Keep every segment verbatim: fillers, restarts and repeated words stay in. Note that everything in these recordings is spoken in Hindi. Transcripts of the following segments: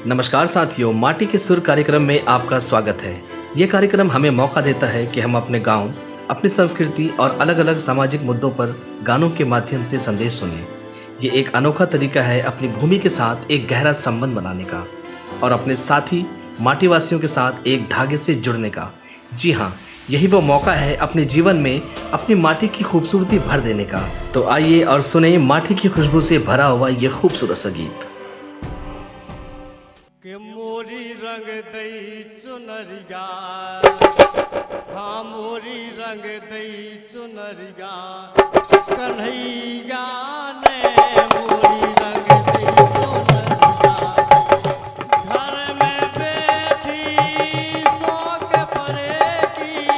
नमस्कार साथियों, माटी के सुर कार्यक्रम में आपका स्वागत है। ये कार्यक्रम हमें मौका देता है कि हम अपने गांव, अपनी संस्कृति और अलग अलग सामाजिक मुद्दों पर गानों के माध्यम से संदेश सुनें। ये एक अनोखा तरीका है अपनी भूमि के साथ एक गहरा संबंध बनाने का और अपने साथी माटी वासियों के साथ एक धागे से जुड़ने का। जी हाँ, यही वो मौका है अपने जीवन में अपनी माटी की खूबसूरती भर देने का। तो आइए और सुने माटी की खुशबू से भरा हुआ ये खूबसूरत सा गीत। के मोरी रंग दई चुनरिया, हाँ मोरी रंग दई चुनरिया, कन्हैया ने मोरी रंग दई चुनरिया, घर में बैठी शौक परेगी,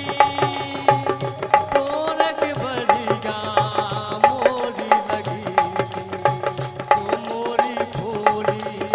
तोर के बरिया मोरी लगी, तो मोरी खोरी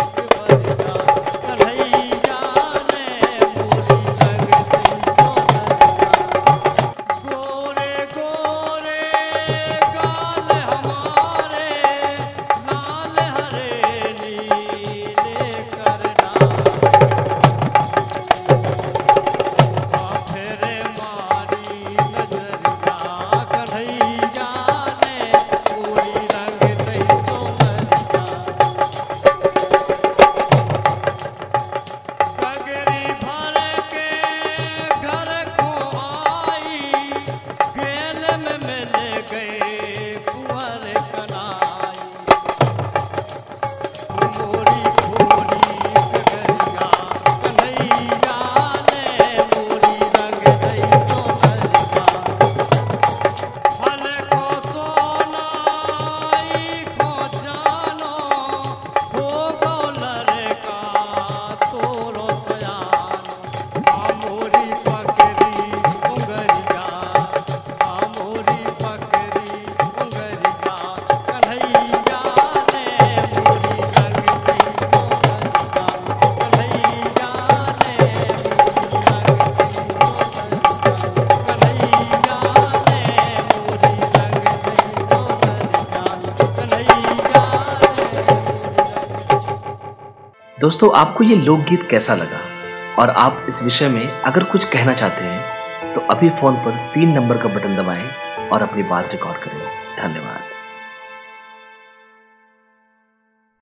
दोस्तों, आपको ये लोकगीत कैसा लगा और आप इस विषय में अगर कुछ कहना चाहते हैं तो अभी फोन पर तीन नंबर का बटन दबाएं और अपनी बात रिकॉर्ड करें। धन्यवाद।